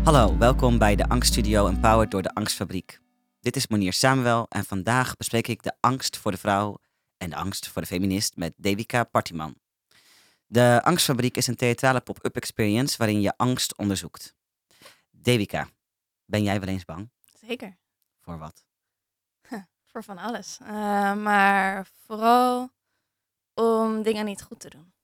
Hallo, welkom bij de Angststudio Empowered door de Angstfabriek. Dit is Monier Samuel en vandaag bespreek ik de angst voor de vrouw en de angst voor de feminist met Devika Partiman. De Angstfabriek is een theatrale pop-up experience waarin je angst onderzoekt. Devika, ben jij wel eens bang? Zeker, Voor wat? voor van alles. Maar vooral om dingen niet goed te doen.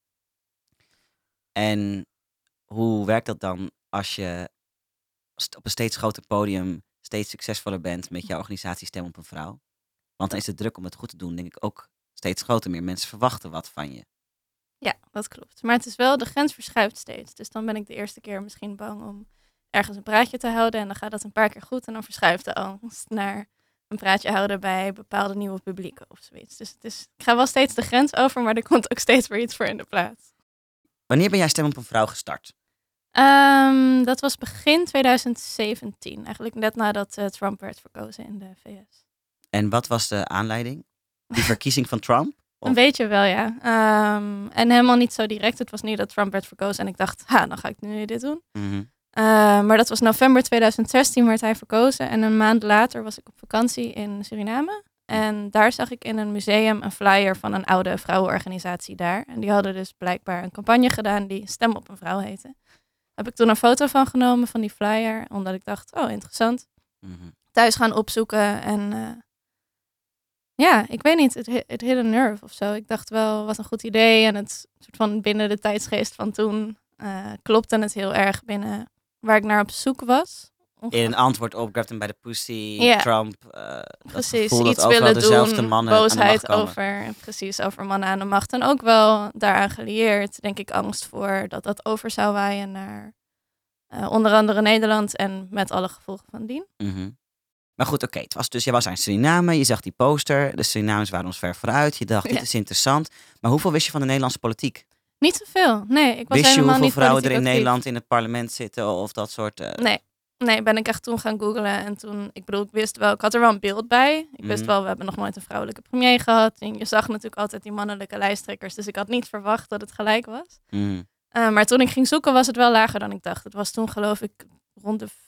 En hoe werkt dat dan als je op een steeds groter podium steeds succesvoller bent met jouw organisatie Stem op een Vrouw? Want dan is de druk om het goed te doen, denk ik, ook steeds groter. Meer mensen verwachten wat van je. Ja, dat klopt. Maar het is wel, de grens verschuift steeds. Dus dan ben ik de eerste keer misschien bang om ergens een praatje te houden. En dan gaat dat een paar keer goed. En dan verschuift de angst naar een praatje houden bij bepaalde nieuwe publieken of zoiets. Dus ik ga wel steeds de grens over, maar er komt ook steeds weer iets voor in de plaats. Wanneer ben jij Stem op een Vrouw gestart? Dat was begin 2017. Eigenlijk net nadat Trump werd verkozen in de VS. En wat was de aanleiding? Die verkiezing van Trump? Een beetje wel, ja. En helemaal niet zo direct. Het was niet dat Trump werd verkozen en ik dacht, dan ga ik nu dit doen. Mhm. Maar dat was november 2016 werd hij verkozen. En een maand later was ik op vakantie in Suriname. En daar zag ik in een museum een flyer van een oude vrouwenorganisatie daar. En die hadden dus blijkbaar een campagne gedaan die Stem op een Vrouw heette. Heb ik toen een foto van genomen van die flyer, omdat ik dacht, oh interessant. Mhm. Thuis gaan opzoeken en ja, ik weet niet, het hit a nerve of zo. Ik dacht wel, wat een goed idee. En het soort van binnen de tijdsgeest van toen klopte het heel erg binnen waar ik naar op zoek was. In een antwoord op Grab Them by the Pussy, Ja, Trump. precies, dat iets overal willen dezelfde doen, mannen aan de macht boosheid komen. over mannen aan de macht. En ook wel daaraan gelieerd, denk ik, angst voor dat over zou waaien naar onder andere Nederland en met alle gevolgen van dien. Mhm. Maar goed, oké. Het was dus, jij was aan Suriname, je zag die poster. De Surinamers waren ons ver vooruit. Je dacht, dit Ja. is interessant. Maar hoeveel wist je van de Nederlandse politiek? Niet zoveel, nee. Ik was Wist je helemaal hoeveel niet vrouwen er politiek in actief. Nederland in het parlement zitten of dat soort... Nee, ben ik echt toen gaan googlen. En toen, ik wist wel, ik had er wel een beeld bij. Ik wist Mhm. wel, we hebben nog nooit een vrouwelijke premier gehad. En je zag natuurlijk altijd die mannelijke lijsttrekkers. Dus ik had niet verwacht dat het gelijk was. Mhm. Maar toen ik ging zoeken, was het wel lager dan ik dacht. Het was toen, geloof ik, rond de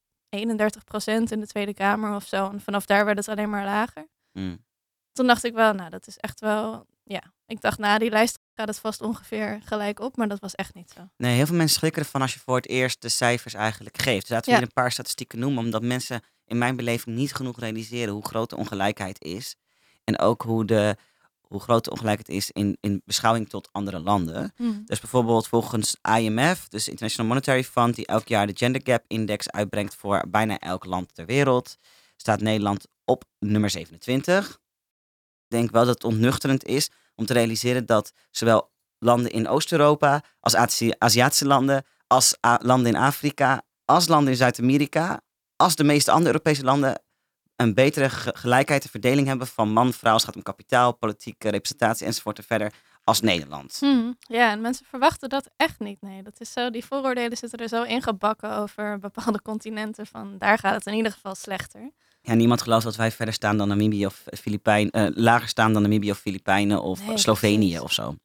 31% in de Tweede Kamer of zo. En vanaf daar werd het alleen maar lager. Mhm. Toen dacht ik wel, nou, dat is echt wel... Ja, ik dacht, die lijst gaat het vast ongeveer gelijk op. Maar dat was echt niet zo. Nee, heel veel mensen schrikken ervan als je voor het eerst de cijfers eigenlijk geeft. Dus laten we Ja. hier een paar statistieken noemen, omdat mensen in mijn beleving niet genoeg realiseren hoe groot de ongelijkheid is. En ook hoe groot de ongelijkheid is in beschouwing tot andere landen. Dus bijvoorbeeld volgens IMF, dus International Monetary Fund, die elk jaar de Gender Gap Index uitbrengt voor bijna elk land ter wereld, staat Nederland op nummer 27. Ik denk wel dat het ontnuchterend is om te realiseren dat zowel landen in Oost-Europa, als Aziatische landen, als landen in Afrika, als landen in Zuid-Amerika, als de meeste andere Europese landen een betere gelijkheid en verdeling hebben van man-vrouw als het gaat om kapitaal, politieke representatie enzovoort en verder als Nederland. Ja, en mensen verwachten dat echt niet. Nee, dat is zo, die vooroordelen zitten er zo ingebakken over bepaalde continenten. Van daar gaat het in ieder geval slechter. Ja, niemand gelooft dat wij verder staan dan Namibië of lager staan dan Namibië of Filipijnen of Nee, Slovenië precies. of zo.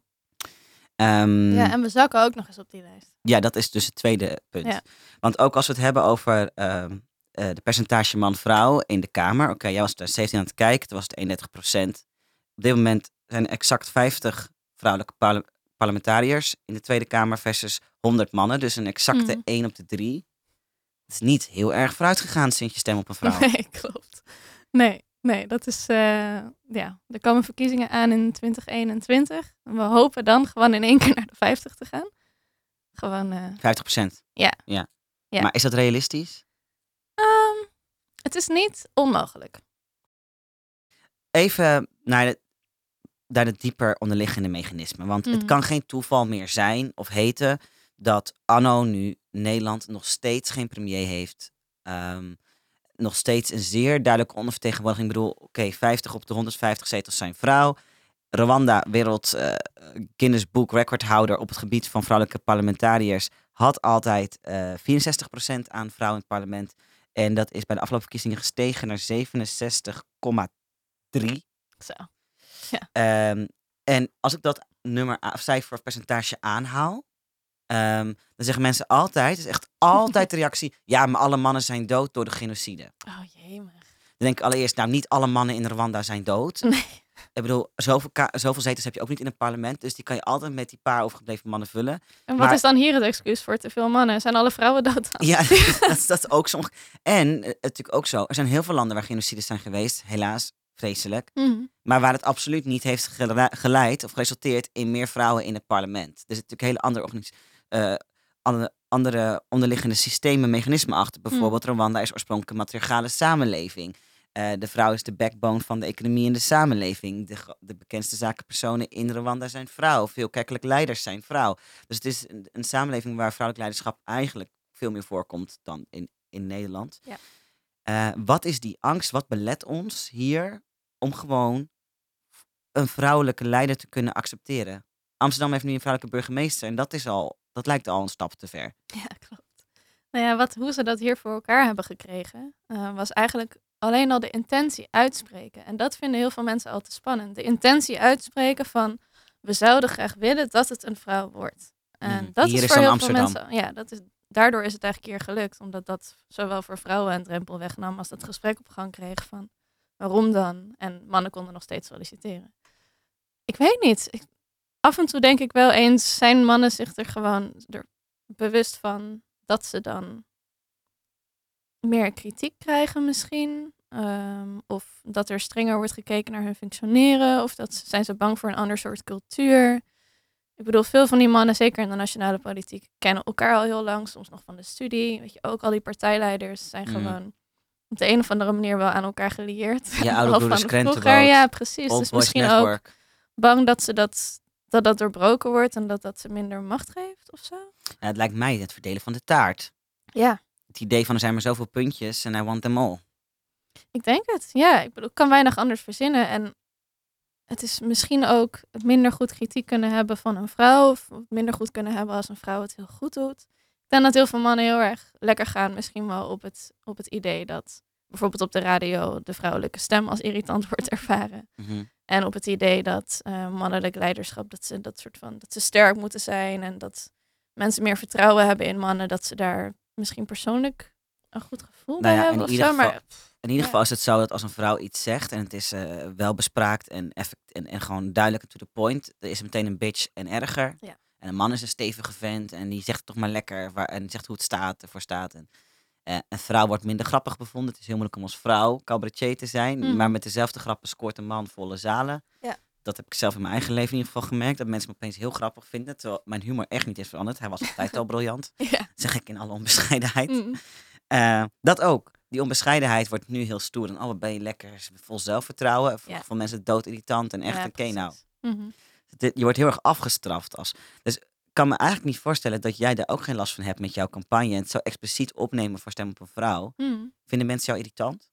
Ja, en we zakken ook nog eens op die lijst. Ja, dat is dus het tweede punt. Ja. Want ook als we het hebben over de percentage man-vrouw in de Kamer. Oké, jij was daar 17 aan het kijken, toen was het 31%. Op dit moment zijn er exact 50 vrouwelijke parlementariërs in de Tweede Kamer versus 100 mannen. Dus een exacte 1 op de 3. Het is niet heel erg vooruit gegaan sinds je Stem op een Vrouw. Nee, klopt. Nee, dat is... ja, er komen verkiezingen aan in 2021. En we hopen dan gewoon in één keer naar de 50 te gaan. Gewoon... 50%. Ja. Maar is dat realistisch? Het is niet onmogelijk. Even naar de dieper onderliggende mechanismen. Want het kan geen toeval meer zijn of heten dat anno nu Nederland nog steeds geen premier heeft. Nog steeds een zeer duidelijke ondervertegenwoordiging. Ik bedoel, oké, 50 op de 150 zetels zijn vrouw. Rwanda, wereld Guinness Book recordhouder op het gebied van vrouwelijke parlementariërs, had altijd 64% aan vrouwen in het parlement. En dat is bij de afgelopen verkiezingen gestegen naar 67,3. Zo. En als ik dat cijfer of percentage aanhaal, Dan zeggen mensen altijd, het is echt altijd de reactie, ja, maar alle mannen zijn dood door de genocide. Oh jemig. Dan denk ik allereerst, nou, niet alle mannen in Rwanda zijn dood. Nee. Ik bedoel, zoveel zetels heb je ook niet in het parlement. Dus die kan je altijd met die paar overgebleven mannen vullen. En wat Maar- is dan hier het excuus voor te veel mannen? Zijn alle vrouwen dood dan? Ja, dat is ook soms. En natuurlijk ook zo. Er zijn heel veel landen waar genocides zijn geweest. Helaas, vreselijk. Mhm. Maar waar het absoluut niet heeft geleid of geresulteerd in meer vrouwen in het parlement. Er zitten natuurlijk hele andere onderliggende systemen, mechanismen achter. Bijvoorbeeld Rwanda is oorspronkelijk een matriarchale samenleving. De vrouw is de backbone van de economie en de samenleving. De bekendste zakenpersonen in Rwanda zijn vrouw. Veel kerkelijke leiders zijn vrouw. Dus het is een samenleving waar vrouwelijk leiderschap eigenlijk veel meer voorkomt dan in Nederland. Ja. Wat is die angst? Wat belet ons hier om gewoon een vrouwelijke leider te kunnen accepteren? Amsterdam heeft nu een vrouwelijke burgemeester en dat lijkt al een stap te ver. Ja, klopt. Nou ja, hoe ze dat hier voor elkaar hebben gekregen, was eigenlijk alleen al de intentie uitspreken. En dat vinden heel veel mensen al te spannend. De intentie uitspreken van, we zouden graag willen dat het een vrouw wordt. En dat Hier is is voor dan heel veel Amsterdam. mensen, daardoor is het eigenlijk hier gelukt. Omdat dat zowel voor vrouwen een drempel wegnam als dat gesprek op gang kreeg van, waarom dan? En mannen konden nog steeds solliciteren. Ik weet niet. Af en toe denk ik wel eens, zijn mannen zich er gewoon bewust van dat ze dan meer kritiek krijgen misschien. Of dat er strenger wordt gekeken naar hun functioneren. Of zijn ze bang voor een ander soort cultuur. Ik bedoel, veel van die mannen, zeker in de nationale politiek, kennen elkaar al heel lang. Soms nog van de studie. Weet je, ook al die partijleiders zijn gewoon op de een of andere manier wel aan elkaar gelieerd. Ja, oude Al broeders van krentenbrood. vroeger. Ja, precies. Old Dus Boys misschien ook Network. bang dat doorbroken wordt en dat ze minder macht geeft of zo. Ja, het lijkt mij het verdelen van de taart. Ja, Het idee van er zijn maar zoveel puntjes en I want them all. ik denk het. Ja, ik bedoel, ik kan weinig anders verzinnen. En het is misschien ook het minder goed kritiek kunnen hebben van een vrouw. Of minder goed kunnen hebben als een vrouw het heel goed doet. Ik denk dat heel veel mannen heel erg lekker gaan. Misschien wel op het idee dat bijvoorbeeld op de radio de vrouwelijke stem als irritant wordt ervaren. Mhm. En op het idee dat mannelijk leiderschap, dat ze sterk moeten zijn. En dat mensen meer vertrouwen hebben in mannen. Dat ze daar misschien persoonlijk een goed gevoel bij hebben of zo. Maar In ieder geval is het zo dat als een vrouw iets zegt en het is wel bespraakt en gewoon duidelijk to the point, er is meteen een bitch en erger. Ja. En een man is een stevige vent en die zegt het toch maar lekker en zegt hoe het ervoor staat. En, een vrouw wordt minder grappig bevonden. Het is heel moeilijk om als vrouw cabaretier te zijn, Mhm. maar met dezelfde grappen scoort een man volle zalen. Ja. Dat heb ik zelf in mijn eigen leven in ieder geval gemerkt, dat mensen me opeens heel grappig vinden, terwijl mijn humor echt niet is veranderd. Hij was altijd al briljant, ja. dat zeg ik in alle onbescheidenheid. Mm. Dat ook. Die onbescheidenheid wordt nu heel stoer. En wat ben je lekker vol zelfvertrouwen. Ja. Van mensen doodirritant en echt, Ja, oké, precies. nou. Mhm. Je wordt heel erg afgestraft. Dus ik kan me eigenlijk niet voorstellen dat jij daar ook geen last van hebt met jouw campagne. En het zo expliciet opnemen voor Stem op een Vrouw. Mm. Vinden mensen jou irritant?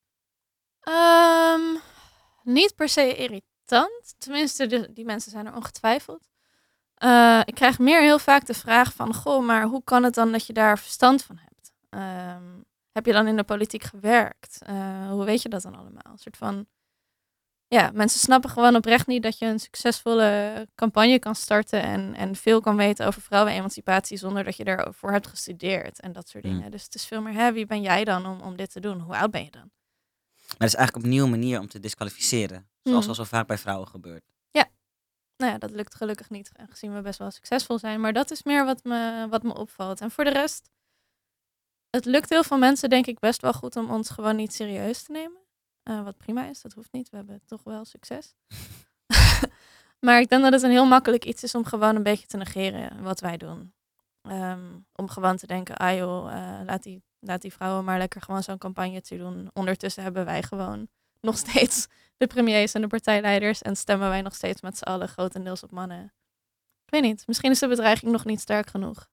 Niet per se irritant. Tenminste, die mensen zijn er ongetwijfeld. Ik krijg meer heel vaak de vraag van, goh, maar hoe kan het dan dat je daar verstand van hebt? Heb je dan in de politiek gewerkt? Hoe weet je dat dan allemaal? Een soort van, ja, mensen snappen gewoon oprecht niet dat je een succesvolle campagne kan starten en veel kan weten over vrouwenemancipatie zonder dat je daarvoor hebt gestudeerd en dat soort dingen. Dus het is veel meer, wie ben jij dan om dit te doen? Hoe oud ben je dan? Maar dat is eigenlijk opnieuw een manier om te disqualificeren. Zoals al zo vaak bij vrouwen gebeurt. Nou ja, dat lukt gelukkig niet, aangezien we best wel succesvol zijn. Maar dat is meer wat me opvalt. En voor de rest, het lukt heel veel mensen denk ik best wel goed om ons gewoon niet serieus te nemen. Wat prima is, dat hoeft niet. We hebben toch wel succes. Maar ik denk dat het een heel makkelijk iets is om gewoon een beetje te negeren wat wij doen. Om gewoon te denken, ah joh, laat die vrouwen maar lekker gewoon zo'n campagne te doen. Ondertussen hebben wij gewoon nog steeds de premiers en de partijleiders en stemmen wij nog steeds met z'n allen grotendeels op mannen. Ik weet niet, misschien is de bedreiging nog niet sterk genoeg.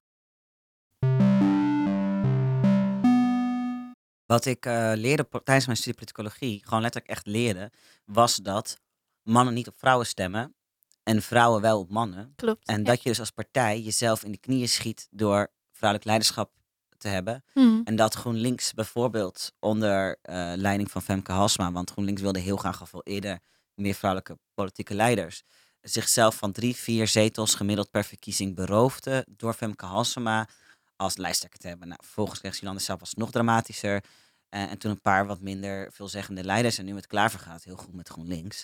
Wat ik leerde tijdens mijn studie politicologie, gewoon letterlijk echt leerde, was dat mannen niet op vrouwen stemmen en vrouwen wel op mannen. Klopt. En dat je dus als partij jezelf in de knieën schiet door vrouwelijk leiderschap te hebben. Mhm. En dat GroenLinks bijvoorbeeld onder leiding van Femke Halsema, want GroenLinks wilde heel graag al veel eerder meer vrouwelijke politieke leiders. zichzelf van 3-4 zetels gemiddeld per verkiezing beroofde door Femke Halsema als lijsttrekker te hebben. Nou, vervolgens kreeg Jolanda Sap, was het nog dramatischer. En toen een paar wat minder veelzeggende leiders. En nu met Klaver gaat heel goed met GroenLinks.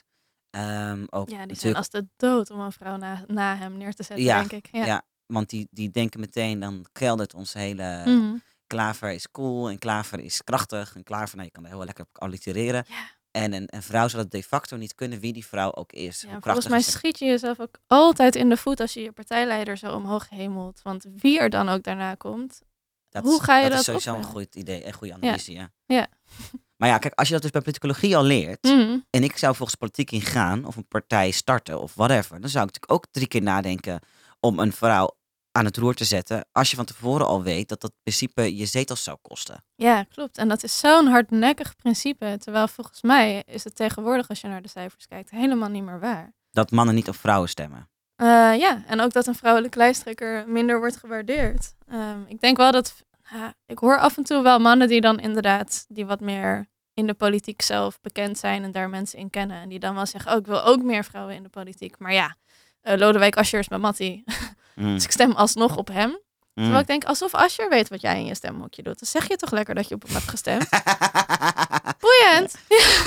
Ook Ja, die zijn natuurlijk, als de dood om een vrouw na hem neer te zetten, ja, denk ik. Ja. ja, want die denken meteen, dan keldert ons hele... Mhm. Klaver is cool en Klaver is krachtig. En Klaver, nou, je kan er heel lekker op allitereren. Ja. En een vrouw zal het de facto niet kunnen wie die vrouw ook is. Ja, Hoe volgens krachtig mij is ze. schiet je jezelf ook altijd in de voet als je je partijleider zo omhoog hemelt. Want wie er dan ook daarna komt, hoe ga je dat is dat sowieso een opbrengen? goed idee, een goede analyse, ja. Ja. Maar ja, kijk, als je dat dus bij politicologie al leert... Mhm. en ik zou volgens politiek ingaan of een partij starten of whatever... dan zou ik natuurlijk ook 3 keer nadenken om een vrouw aan het roer te zetten... als je van tevoren al weet dat dat in principe je zetels zou kosten. Ja, klopt. En dat is zo'n hardnekkig principe. Terwijl volgens mij is het tegenwoordig, als je naar de cijfers kijkt, helemaal niet meer waar. Dat mannen niet op vrouwen stemmen. Ja, en ook dat een vrouwelijke lijsttrekker minder wordt gewaardeerd. Ik denk wel dat... ik hoor af en toe wel mannen die dan inderdaad... die wat meer in de politiek zelf bekend zijn en daar mensen in kennen. En die dan wel zeggen, oh, ik wil ook meer vrouwen in de politiek. Maar ja, Lodewijk Asscher is mijn mattie. Dus ik stem alsnog op hem. Terwijl ik denk, alsof Asscher weet wat jij in je stemhokje doet. Dan zeg je toch lekker dat je op hem hebt gestemd. Boeiend.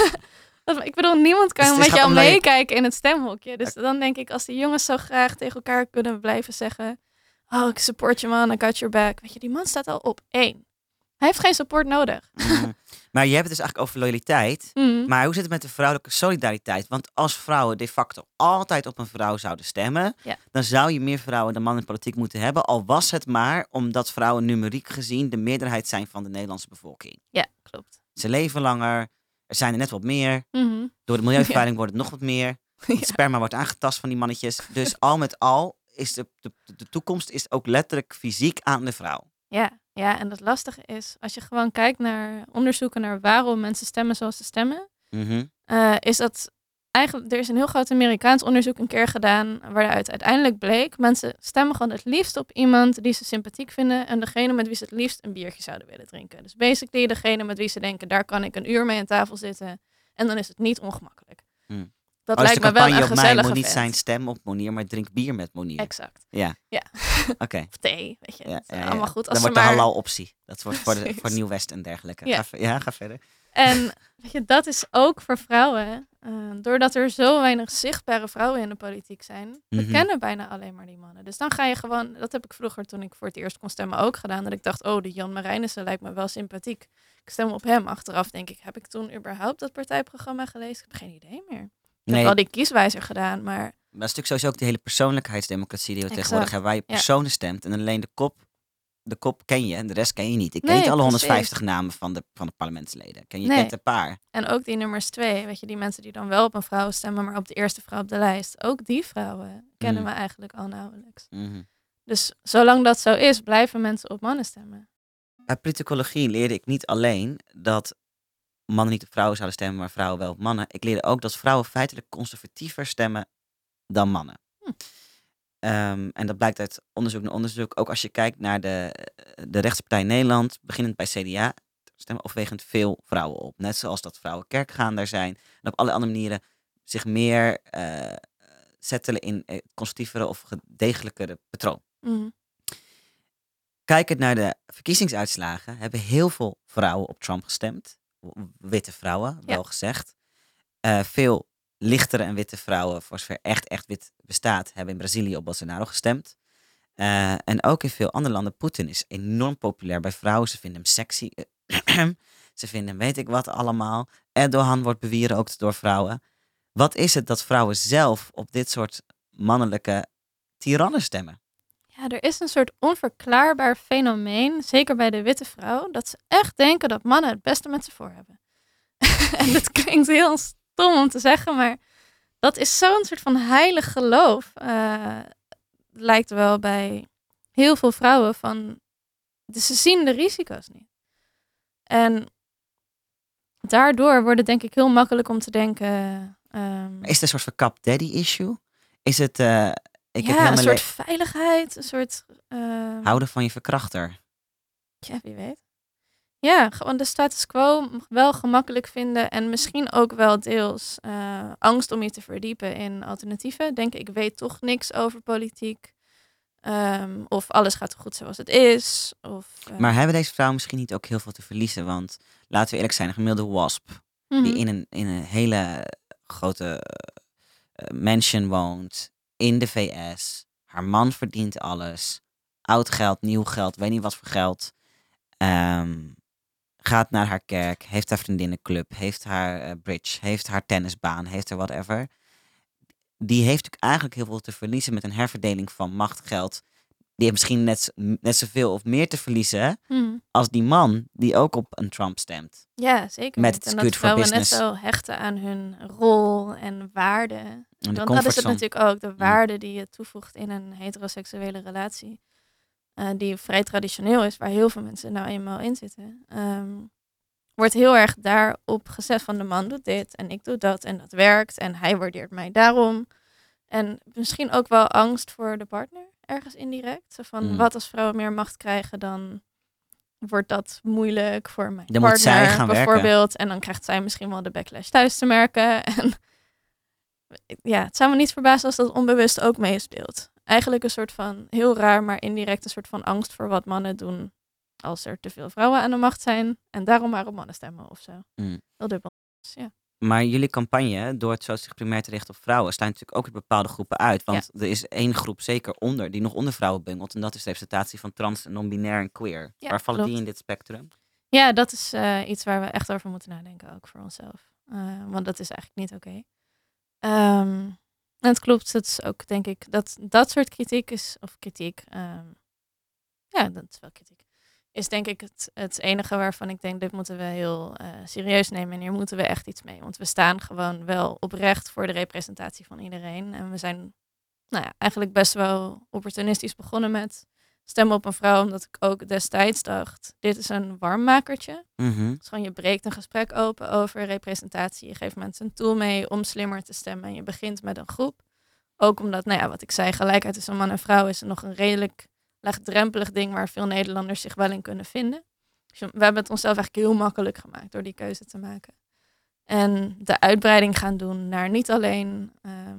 Ik bedoel, niemand kan Dus het met gaat jou om dat je- meekijken in het stemhokje. Dus dan denk ik, als die jongens zo graag tegen elkaar kunnen blijven zeggen... Oh, ik support je man, I got your back. Weet je, die man staat al op 1. Hij heeft geen support nodig. Maar je hebt het dus eigenlijk over loyaliteit. Mhm. Maar hoe zit het met de vrouwelijke solidariteit? Want als vrouwen de facto altijd op een vrouw zouden stemmen... Ja. dan zou je meer vrouwen dan mannen in politiek moeten hebben. Al was het maar omdat vrouwen numeriek gezien de meerderheid zijn van de Nederlandse bevolking. Ja, klopt. Ze leven langer, er zijn er net wat meer. Mhm. Door de milieuvervuiling wordt het nog wat meer. Het Ja. sperma wordt aangetast van die mannetjes. Dus al met al is de toekomst is ook letterlijk fysiek aan de vrouw. Ja, en het lastige is, als je gewoon kijkt naar onderzoeken naar waarom mensen stemmen zoals ze stemmen, Mhm. is dat eigenlijk, er is een heel groot Amerikaans onderzoek een keer gedaan, waaruit uiteindelijk bleek, mensen stemmen gewoon het liefst op iemand die ze sympathiek vinden en degene met wie ze het liefst een biertje zouden willen drinken. Dus basically degene met wie ze denken, daar kan ik een uur mee aan tafel zitten en dan is het niet ongemakkelijk. Hmm. Dat Dus lijkt de me wel campagne een op mij gezellige moet niet vent. zijn stem op Monier, maar drink bier met Monier. Exact. Ja. Ja. Oké. Of thee, weet je. Ja, Dat is ja, ja. allemaal goed. Dat Als wordt ze de maar... halal optie. Dat wordt Precies. voor Nieuw-West en dergelijke. Ja. Ga verder. En weet je, dat is ook voor vrouwen, doordat er zo weinig zichtbare vrouwen in de politiek zijn, we Mhm. kennen bijna alleen maar die mannen. Dus dan ga je gewoon, dat heb ik vroeger toen ik voor het eerst kon stemmen ook gedaan, dat ik dacht, oh, die Jan Marijnissen lijkt me wel sympathiek. Ik stem op hem. Achteraf denk ik, heb ik toen überhaupt dat partijprogramma gelezen? Ik heb geen idee meer. Ik heb wel die kieswijzer gedaan, maar Maar dat is natuurlijk sowieso ook de hele persoonlijkheidsdemocratie die we Exact. tegenwoordig hebben. Waar je Ja. personen stemt en alleen de kop ken je en de rest ken je niet. Ik ken Nee, niet alle precies. 150 namen van de parlementsleden. Je Nee. kent een paar. en ook die nummers 2, weet je, die mensen die dan wel op een vrouw stemmen, maar op de eerste vrouw op de lijst. Ook die vrouwen kennen we eigenlijk al nauwelijks. Mhm. Dus zolang dat zo is, blijven mensen op mannen stemmen. Bij politicologie leerde ik niet alleen dat mannen niet op vrouwen zouden stemmen, maar vrouwen wel op mannen. Ik leerde ook dat vrouwen feitelijk conservatiever stemmen dan mannen. En dat blijkt uit onderzoek naar onderzoek. Ook als je kijkt naar de rechtspartij in Nederland, beginnend bij CDA, stemmen overwegend veel vrouwen op. Net zoals dat vrouwen kerkgaander zijn. En op alle andere manieren zich meer settelen in conservatievere of gedegelijkere patroon. Mhm. Kijkend naar de verkiezingsuitslagen hebben heel veel vrouwen op Trump gestemd. Witte vrouwen, wel gezegd. Veel lichtere en witte vrouwen, voor zover echt wit bestaat, hebben in Brazilië op Bolsonaro gestemd. En ook in veel andere landen. Poetin is enorm populair bij vrouwen. Ze vinden hem sexy. Ze vinden hem weet ik wat allemaal. Erdogan wordt bewierookt door vrouwen. Wat is het dat vrouwen zelf op dit soort mannelijke tirannen stemmen? Ja, er is een soort onverklaarbaar fenomeen, zeker bij de witte vrouw, dat ze echt denken dat mannen het beste met ze voor hebben. En dat klinkt heel stom om te zeggen, maar dat is zo'n soort van heilig geloof. Lijkt wel bij heel veel vrouwen van, dus ze zien de risico's niet. En daardoor wordt het denk ik heel makkelijk om te denken... Is het een soort van cap daddy issue? Is het... ik heb ja, heel een mijn soort veiligheid, een soort... houden van je verkrachter. Ja, wie weet. Ja, gewoon de status quo wel gemakkelijk vinden en misschien ook wel deels angst om je te verdiepen in alternatieven. Denk ik weet toch niks over politiek. Of alles gaat goed zoals het is. Maar hebben deze vrouwen misschien niet ook heel veel te verliezen? Want laten we eerlijk zijn, een gemiddelde wasp die in een hele grote mansion woont in de VS. Haar man verdient alles. Oud geld, nieuw geld, weet niet wat voor geld. Gaat naar haar kerk, heeft haar vriendinnenclub, heeft haar bridge, heeft haar tennisbaan, heeft haar whatever. Die heeft natuurlijk eigenlijk heel veel te verliezen met een herverdeling van macht, geld. Die heeft misschien net zoveel of meer te verliezen als die man die ook op een Trump stemt. Ja, zeker. Met het good for business. Net zo hechten aan hun rol en waarde. Want dat is het natuurlijk ook, de waarde die je toevoegt in een heteroseksuele relatie. Die vrij traditioneel is, waar heel veel mensen nou eenmaal in zitten. Wordt heel erg daarop gezet van de man doet dit en ik doe dat en dat werkt. En hij waardeert mij daarom. En misschien ook wel angst voor de partner, ergens indirect. Zo van, wat als vrouwen meer macht krijgen, dan wordt dat moeilijk voor mijn partner, moet zij gaan bijvoorbeeld. Werken. En dan krijgt zij misschien wel de backlash thuis te merken. En ja, het zou me niet verbazen als dat onbewust ook meespeelt. Eigenlijk een soort van, heel raar, maar indirect een soort van angst voor wat mannen doen als er te veel vrouwen aan de macht zijn. En daarom maar op mannen stemmen of zo. Heel dubbel. Dus, ja. Maar jullie campagne, door het zo zich primair te richten op vrouwen, sluit natuurlijk ook weer bepaalde groepen uit. Want er is één groep zeker onder, die nog onder vrouwen bungelt. En dat is de representatie van trans, non-binair en queer. Ja, waar vallen klopt. die in dit spectrum? Ja, dat is iets waar we echt over moeten nadenken, ook voor onszelf. Want dat is eigenlijk niet oké. En het klopt, het is ook, denk ik, dat soort kritiek is, of kritiek, ja, dat is wel kritiek, is denk ik het enige waarvan ik denk, dit moeten we heel serieus nemen en hier moeten we echt iets mee. Want we staan gewoon wel oprecht voor de representatie van iedereen. En we zijn eigenlijk best wel opportunistisch begonnen met stemmen op een vrouw, omdat ik ook destijds dacht, dit is een warmmakertje. Dus gewoon je breekt een gesprek open over representatie. Je geeft mensen een tool mee om slimmer te stemmen. En je begint met een groep. Ook omdat, wat ik zei, gelijkheid tussen man en vrouw is nog een redelijk laagdrempelig ding waar veel Nederlanders zich wel in kunnen vinden. Dus we hebben het onszelf eigenlijk heel makkelijk gemaakt door die keuze te maken. En de uitbreiding gaan doen naar niet alleen,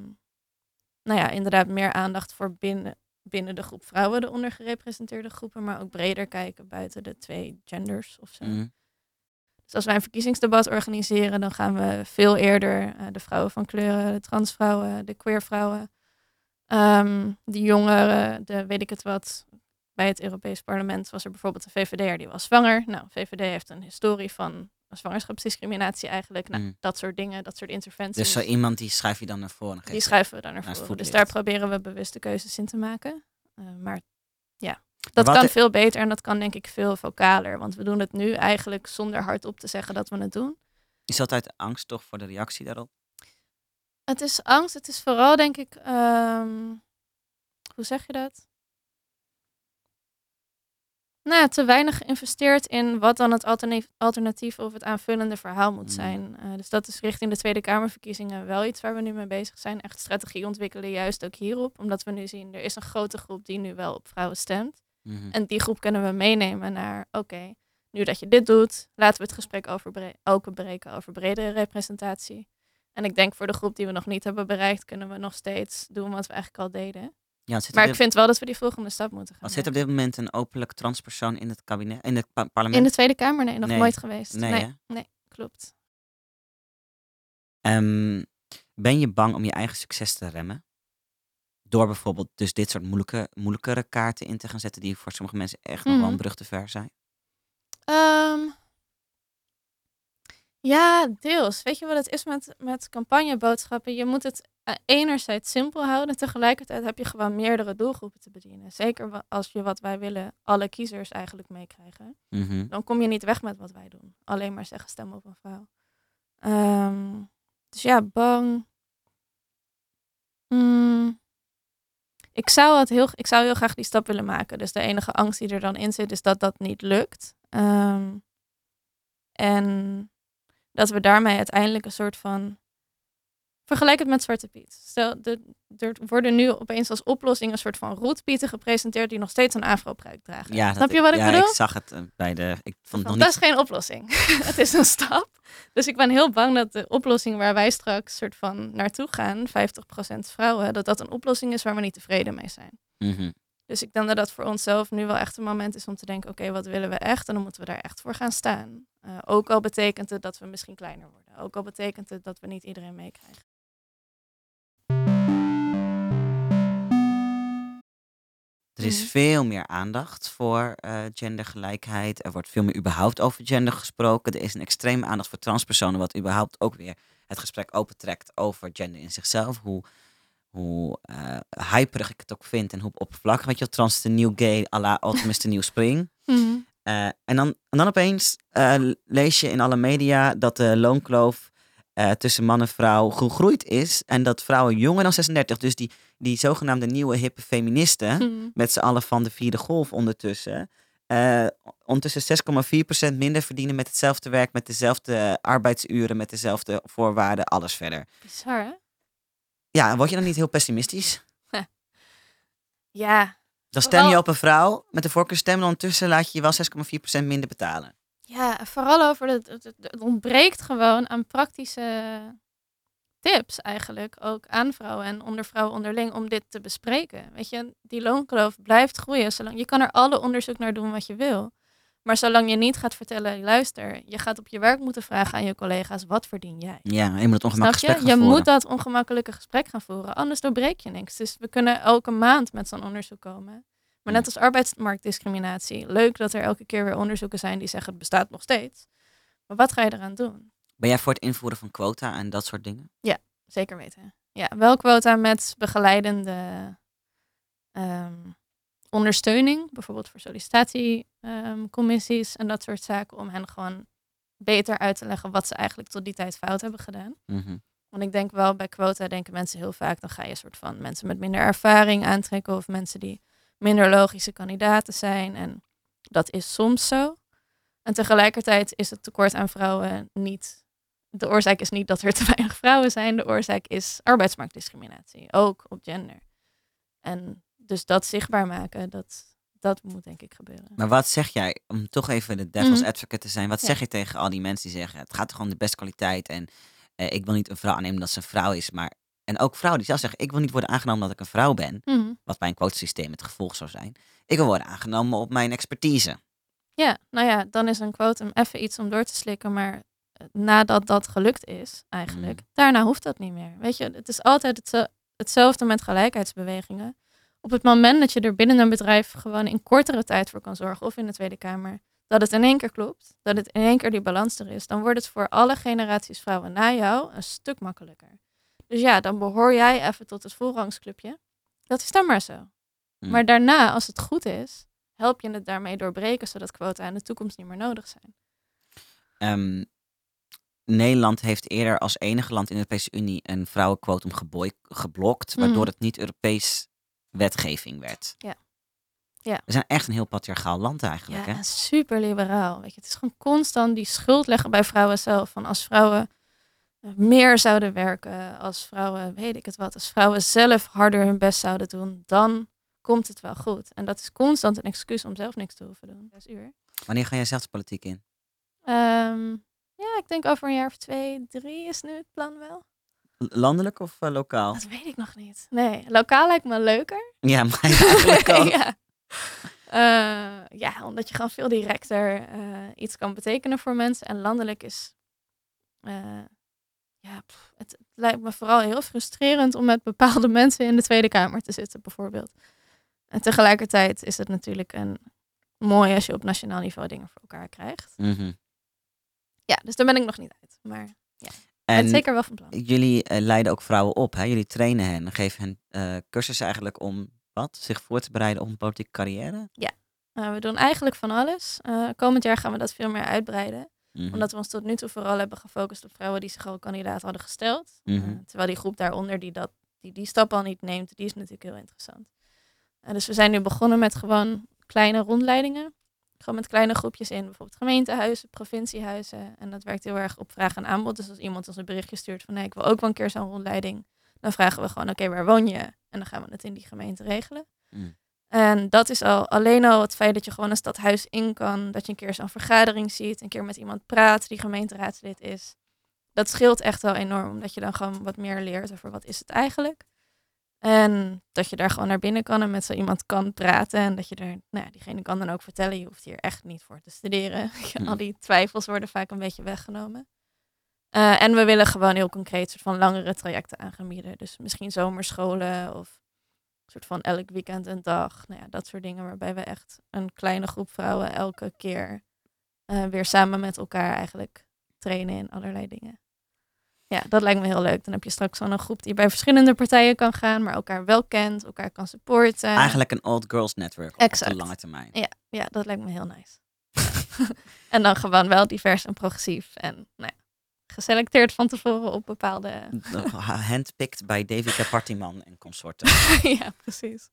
inderdaad meer aandacht voor binnen de groep vrouwen, de ondergerepresenteerde groepen, maar ook breder kijken buiten de twee genders of zo. Dus als wij een verkiezingsdebat organiseren, dan gaan we veel eerder de vrouwen van kleuren, de transvrouwen, de queervrouwen, de jongeren, de weet ik het wat. Bij het Europees Parlement was er bijvoorbeeld een VVD'er die was zwanger. Nou, VVD heeft een historie van zwangerschapsdiscriminatie eigenlijk. Dat soort dingen, dat soort interventies. Dus zo iemand die schrijf je dan naar voren? Die schrijven we dan naar voren. Dus daar proberen we bewuste keuzes in te maken. Maar ja, dat kan veel beter en dat kan denk ik veel vocaler. Want we doen het nu eigenlijk zonder hardop te zeggen dat we het doen. Is dat uit angst toch voor de reactie daarop? Het is angst. Het is vooral denk ik, hoe zeg je dat? Te weinig geïnvesteerd in wat dan het alternatief of het aanvullende verhaal moet zijn. Dus dat is richting de Tweede Kamerverkiezingen wel iets waar we nu mee bezig zijn. Echt strategie ontwikkelen, juist ook hierop. Omdat we nu zien, er is een grote groep die nu wel op vrouwen stemt. En die groep kunnen we meenemen naar, oké, nu dat je dit doet, laten we het gesprek openbreken over bredere representatie. En ik denk voor de groep die we nog niet hebben bereikt, kunnen we nog steeds doen wat we eigenlijk al deden. Ja, maar ik vind wel dat we die volgende stap moeten gaan. Zit op dit moment een openlijk transpersoon in het kabinet, in het parlement? In de Tweede Kamer? Nee, nog nooit geweest. Nee, klopt. Ben je bang om je eigen succes te remmen? Door bijvoorbeeld dus dit soort moeilijkere kaarten in te gaan zetten die voor sommige mensen echt nog wel een brug te ver zijn? Ja, deels. Weet je wat het is met campagneboodschappen? Je moet het enerzijds simpel houden. Tegelijkertijd heb je gewoon meerdere doelgroepen te bedienen. Zeker als je wat wij willen, alle kiezers eigenlijk meekrijgen. Dan kom je niet weg met wat wij doen. Alleen maar zeggen stem op een vrouw. Dus ja, bang. Ik zou heel graag die stap willen maken. Dus de enige angst die er dan in zit, is dat dat niet lukt. En dat we daarmee uiteindelijk een soort van Vergelijk het met Zwarte Piet. Stel, er worden nu opeens als oplossing een soort van roetpieten gepresenteerd die nog steeds een afropruik dragen. Ja, Snap je wat ik bedoel? ik zag het bij de... Ik vond het nog Dat niet... is geen oplossing. Het is een stap. Dus ik ben heel bang dat de oplossing waar wij straks soort van naartoe gaan, 50% vrouwen, dat een oplossing is waar we niet tevreden mee zijn. Mhm. Dus ik denk dat dat voor onszelf nu wel echt een moment is om te denken, oké, wat willen we echt? En dan moeten we daar echt voor gaan staan. Ook al betekent het dat we misschien kleiner worden. Ook al betekent het dat we niet iedereen meekrijgen. Er is veel meer aandacht voor gendergelijkheid. Er wordt veel meer überhaupt over gender gesproken. Er is een extreme aandacht voor transpersonen, wat überhaupt ook weer het gesprek opentrekt over gender in zichzelf. Hoe hyperig ik het ook vind en hoe oppervlakkig. Weet je wel, trans is de nieuw gay, à la Optimus de nieuw spring. En dan opeens lees je in alle media dat de loonkloof tussen man en vrouw gegroeid is. En dat vrouwen jonger dan 36, dus die zogenaamde nieuwe hippe feministen, met z'n allen van de vierde golf ondertussen, ondertussen 6,4% minder verdienen met hetzelfde werk, met dezelfde arbeidsuren, met dezelfde voorwaarden, alles verder. Bizar, hè? Ja, word je dan niet heel pessimistisch? Ja. Dan stem je op een vrouw met de voorkeurstem en ondertussen laat je je wel 6,4% minder betalen. Ja, vooral over het ontbreekt gewoon aan praktische tips eigenlijk, ook aan vrouwen en onder vrouwen onderling, om dit te bespreken. Weet je, die loonkloof blijft groeien. Je kan er alle onderzoek naar doen wat je wil. Maar zolang je niet gaat vertellen, luister, je gaat op je werk moeten vragen aan je collega's, wat verdien jij? Ja, je moet het ongemakkelijk gesprek gaan je voeren. moet dat ongemakkelijke gesprek gaan voeren, anders doorbreek je niks. Dus we kunnen elke maand met zo'n onderzoek komen. Maar net als arbeidsmarktdiscriminatie, leuk dat er elke keer weer onderzoeken zijn die zeggen het bestaat nog steeds. Maar wat ga je eraan doen? Ben jij voor het invoeren van quota en dat soort dingen? Ja, zeker weten. Ja, wel quota met begeleidende ondersteuning, bijvoorbeeld voor sollicitatiecommissies en dat soort zaken, om hen gewoon beter uit te leggen wat ze eigenlijk tot die tijd fout hebben gedaan. Mm-hmm. Want ik denk wel, bij quota denken mensen heel vaak, dan ga je een soort van mensen met minder ervaring aantrekken of mensen die minder logische kandidaten zijn. En dat is soms zo. En tegelijkertijd is het tekort aan vrouwen niet... De oorzaak is niet dat er te weinig vrouwen zijn. De oorzaak is arbeidsmarktdiscriminatie. Ook op gender. En dus dat zichtbaar maken, dat moet denk ik gebeuren. Maar wat zeg jij, om toch even de devil's advocate te zijn, wat zeg je tegen al die mensen die zeggen, het gaat toch om de beste kwaliteit en ik wil niet een vrouw aannemen dat ze een vrouw is, maar... En ook vrouwen die zelf zeggen, ik wil niet worden aangenomen dat ik een vrouw ben, wat bij een quotasysteem het gevolg zou zijn. Ik wil worden aangenomen op mijn expertise. Ja, nou ja, dan is een quotum even iets om door te slikken, maar nadat dat gelukt is, eigenlijk, daarna hoeft dat niet meer. Weet je, het is altijd hetzelfde met gelijkheidsbewegingen. Op het moment dat je er binnen een bedrijf gewoon in kortere tijd voor kan zorgen, of in de Tweede Kamer, dat het in één keer klopt, dat het in één keer die balans er is, dan wordt het voor alle generaties vrouwen na jou een stuk makkelijker. Dus ja, dan behoor jij even tot het voorrangsclubje. Dat is dan maar zo. Maar daarna, als het goed is, help je het daarmee doorbreken, zodat quota in de toekomst niet meer nodig zijn. Nederland heeft eerder als enige land in de Europese Unie een vrouwenquotum geblokt, waardoor het niet Europees wetgeving werd. Ja. We zijn echt een heel patriarchaal land eigenlijk. Ja, hè? super liberaal. Weet je, het is gewoon constant die schuld leggen bij vrouwen zelf. Van als vrouwen meer zouden werken, als vrouwen, weet ik het wat, als vrouwen zelf harder hun best zouden doen, dan komt het wel goed. En dat is constant een excuus om zelf niks te hoeven doen. 6 uur. Wanneer ga jij zelf de politiek in? Ja, ik denk over een jaar of 2, 3 is nu het plan wel. Landelijk of lokaal? Dat weet ik nog niet. Nee, lokaal lijkt me leuker. Ja, maar eigenlijk ook. Ja, omdat je gewoon veel directer iets kan betekenen voor mensen. En landelijk is... het lijkt me vooral heel frustrerend om met bepaalde mensen in de Tweede Kamer te zitten, bijvoorbeeld. En tegelijkertijd is het natuurlijk mooi als je op nationaal niveau dingen voor elkaar krijgt. Mm-hmm. Ja, dus daar ben ik nog niet uit. Maar ja, ik ben zeker wel van plan. Jullie leiden ook vrouwen op, hè? Jullie trainen hen en geven hen cursussen eigenlijk om zich voor te bereiden op een politieke carrière? Ja, we doen eigenlijk van alles. Komend jaar gaan we dat veel meer uitbreiden. Omdat we ons tot nu toe vooral hebben gefocust op vrouwen die zich al kandidaat hadden gesteld. Terwijl die groep daaronder die stap al niet neemt, die is natuurlijk heel interessant. Dus we zijn nu begonnen met gewoon kleine rondleidingen. Gewoon met kleine groepjes in. Bijvoorbeeld gemeentehuizen, provinciehuizen. En dat werkt heel erg op vraag en aanbod. Dus als iemand ons een berichtje stuurt van... ik wil ook wel een keer zo'n rondleiding. Dan vragen we gewoon, oké, waar woon je? En dan gaan we het in die gemeente regelen. En dat is alleen al het feit dat je gewoon een stadhuis in kan. Dat je een keer zo'n vergadering ziet. Een keer met iemand praat die gemeenteraadslid is. Dat scheelt echt wel enorm. Omdat je dan gewoon wat meer leert over wat is het eigenlijk. En dat je daar gewoon naar binnen kan en met zo iemand kan praten. En dat je er, diegene kan dan ook vertellen, je hoeft hier echt niet voor te studeren. Al die twijfels worden vaak een beetje weggenomen. En we willen gewoon heel concreet soort van langere trajecten aan gaan bieden. Dus misschien zomerscholen of soort van elk weekend een dag. Dat soort dingen waarbij we echt een kleine groep vrouwen elke keer weer samen met elkaar eigenlijk trainen in allerlei dingen. Ja, dat lijkt me heel leuk. Dan heb je straks zo'n groep die bij verschillende partijen kan gaan, maar elkaar wel kent, elkaar kan supporten. Eigenlijk een old girls network op de lange termijn. Ja, dat lijkt me heel nice. En dan gewoon wel divers en progressief. En geselecteerd van tevoren op bepaalde... Handpicked bij Devika Partiman en consorten. Ja, precies.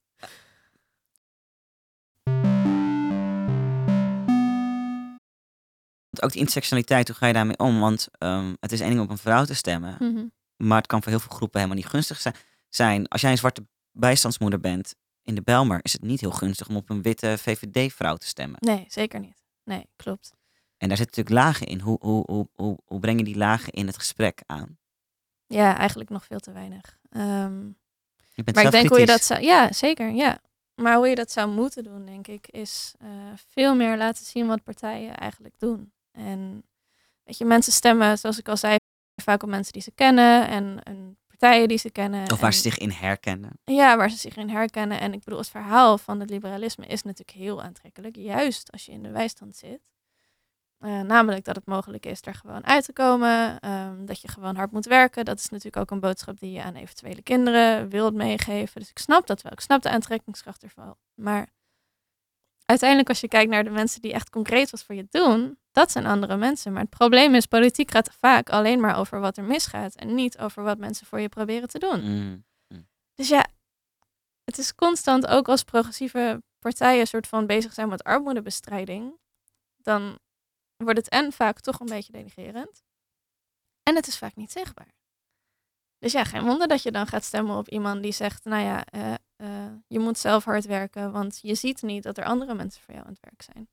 Ook die intersectionaliteit, hoe ga je daarmee om? Want het is één ding om op een vrouw te stemmen. Mm-hmm. Maar het kan voor heel veel groepen helemaal niet gunstig zijn. Als jij een zwarte bijstandsmoeder bent in de Bijlmer, is het niet heel gunstig om op een witte VVD-vrouw te stemmen. Nee, zeker niet. Nee, klopt. En daar zitten natuurlijk lagen in. Hoe breng je die lagen in het gesprek aan? Ja, eigenlijk nog veel te weinig. Je bent maar ik denk hoe je dat kritisch. zou... Ja, zeker, ja. Maar hoe je dat zou moeten doen, denk ik, is veel meer laten zien wat partijen eigenlijk doen. En weet je, mensen stemmen, zoals ik al zei, vaak op mensen die ze kennen en partijen die ze kennen. Of waar ze zich in herkennen. Ja, waar ze zich in herkennen. En ik bedoel, het verhaal van het liberalisme is natuurlijk heel aantrekkelijk. Juist als je in de bijstand zit. Namelijk dat het mogelijk is er gewoon uit te komen. Dat je gewoon hard moet werken. Dat is natuurlijk ook een boodschap die je aan eventuele kinderen wilt meegeven. Dus ik snap dat wel. Ik snap de aantrekkingskracht ervan. Maar uiteindelijk als je kijkt naar de mensen die echt concreet wat voor je doen, dat zijn andere mensen. Maar het probleem is, politiek gaat vaak alleen maar over wat er misgaat. En niet over wat mensen voor je proberen te doen. Dus ja, het is constant ook als progressieve partijen soort van bezig zijn met armoedebestrijding. Dan wordt het en vaak toch een beetje denigrerend. En het is vaak niet zichtbaar. Dus ja, geen wonder dat je dan gaat stemmen op iemand die zegt, je moet zelf hard werken, want je ziet niet dat er andere mensen voor jou aan het werk zijn.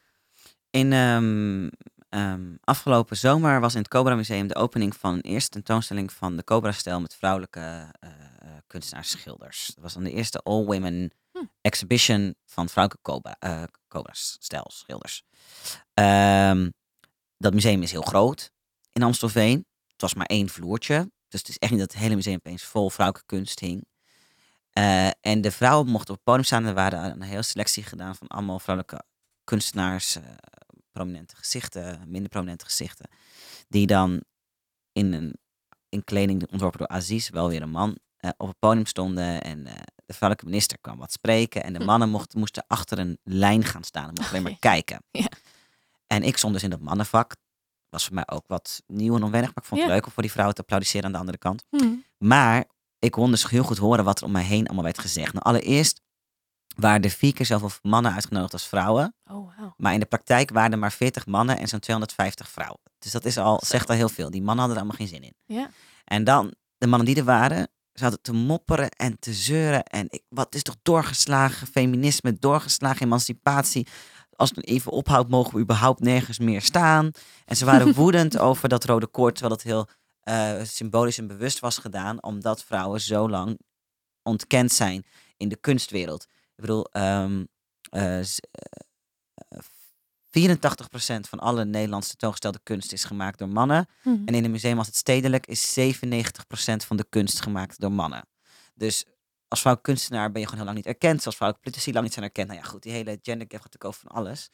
In afgelopen zomer was in het Cobra Museum de opening van een eerste tentoonstelling van de Cobra-stijl met vrouwelijke kunstenaars-schilders. Dat was dan de eerste all-women exhibition van vrouwelijke Cobra-stijl-schilders. Dat museum is heel groot in Amstelveen. Het was maar 1 vloertje. Dus het is echt niet dat het hele museum opeens vol vrouwelijke kunst hing. En de vrouwen mochten op het podium staan. Er waren een hele selectie gedaan van allemaal vrouwelijke kunstenaars. Prominente gezichten, minder prominente gezichten. Die dan in kleding ontworpen door Aziz, wel weer een man, op het podium stonden. En de vrouwelijke minister kwam wat spreken. En de mannen moesten achter een lijn gaan staan. En mochten alleen maar kijken. Ja. En ik stond dus in dat mannenvak. Was voor mij ook wat nieuw en onwennig. Maar ik vond het leuk om voor die vrouwen te applaudisseren aan de andere kant. Maar ik kon dus heel goed horen wat er om mij heen allemaal werd gezegd. Nou, allereerst waren er 4 keer zoveel mannen uitgenodigd als vrouwen. Oh, wow. Maar in de praktijk waren er maar 40 mannen en zo'n 250 vrouwen. Dus dat is zegt al heel veel. Die mannen hadden er allemaal geen zin in. Ja. En dan, de mannen die er waren, zaten te mopperen en te zeuren. En wat is toch doorgeslagen feminisme, doorgeslagen emancipatie. Als het even ophoudt, mogen we überhaupt nergens meer staan. En ze waren woedend over dat rode koord, terwijl dat heel symbolisch en bewust was gedaan. Omdat vrouwen zo lang ontkend zijn in de kunstwereld. Ik bedoel, 84% van alle Nederlandse tentoongestelde kunst is gemaakt door mannen. En in een museum als het Stedelijk is 97% van de kunst gemaakt door mannen. Dus als vrouwelijke kunstenaar ben je gewoon heel lang niet erkend. Zoals vrouwelijke politici lang niet zijn erkend. Nou ja, goed, die hele gender gap gaat natuurlijk over van alles.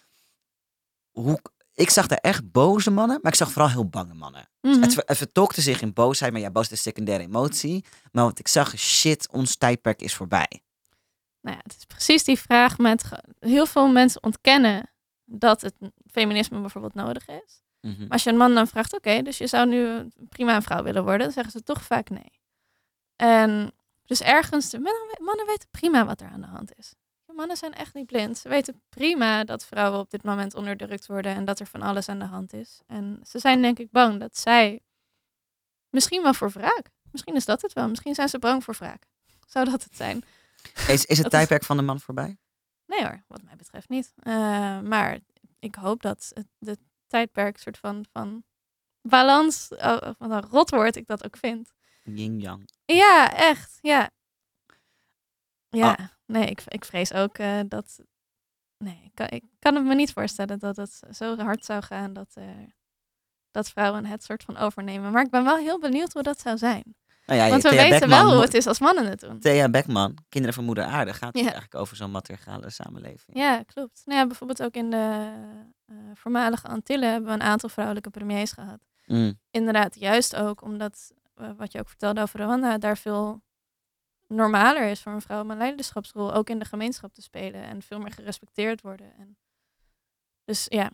Ik zag daar echt boze mannen, maar ik zag vooral heel bange mannen. Het vertolkte zich in boosheid, maar ja, boosheid is een secundaire emotie. Maar wat ik zag is, shit, ons tijdperk is voorbij. Nou ja, het is precies die vraag met heel veel mensen ontkennen dat het feminisme bijvoorbeeld nodig is. Maar als je een man dan vraagt, oké, dus je zou nu prima een vrouw willen worden, dan zeggen ze toch vaak nee. En dus ergens, mannen weten prima wat er aan de hand is. mannen zijn echt niet blind. Ze weten prima dat vrouwen op dit moment onderdrukt worden en dat er van alles aan de hand is. En ze zijn denk ik bang dat zij misschien wel voor wraak. Misschien is dat het wel. Misschien zijn ze bang voor wraak. Zou dat het zijn? Is het tijdperk van de man voorbij? Nee hoor, wat mij betreft niet. Maar ik hoop dat het tijdperk soort van balans, wat een rotwoord ik dat ook vind. Yin-yang. Ja, echt. Ja. Ja, Ah. nee, ik vrees ook dat... Nee, ik kan het me niet voorstellen dat het zo hard zou gaan dat vrouwen het soort van overnemen. Maar ik ben wel heel benieuwd hoe dat zou zijn. Nou ja, Want we Thea weten Beckman, wel hoe het is als mannen het doen. Thea Beckman, Kinderen van Moeder Aarde, gaat Ja. eigenlijk over zo'n matriarchale samenleving. Ja, klopt. Nou ja, bijvoorbeeld ook in de voormalige Antillen hebben we een aantal vrouwelijke premiers gehad. Mm. Inderdaad, juist ook omdat, wat je ook vertelde over Rwanda, daar veel normaler is voor een vrouw om een leiderschapsrol ook in de gemeenschap te spelen en veel meer gerespecteerd worden. Dus ja,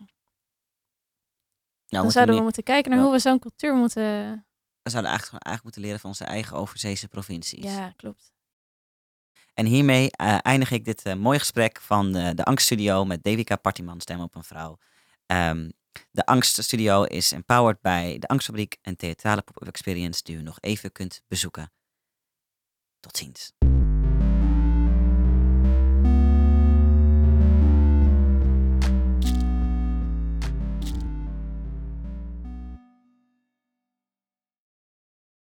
dan zouden we moeten kijken naar hoe we zo'n cultuur moeten... We zouden eigenlijk moeten leren van onze eigen overzeese provincies. Ja, klopt. En hiermee eindig ik dit mooie gesprek van de Angststudio met Devika Partiman, Stem op een Vrouw. De Angststudio is empowered bij de Angstfabriek, een theatrale pop-up experience die u nog even kunt bezoeken. Tot ziens.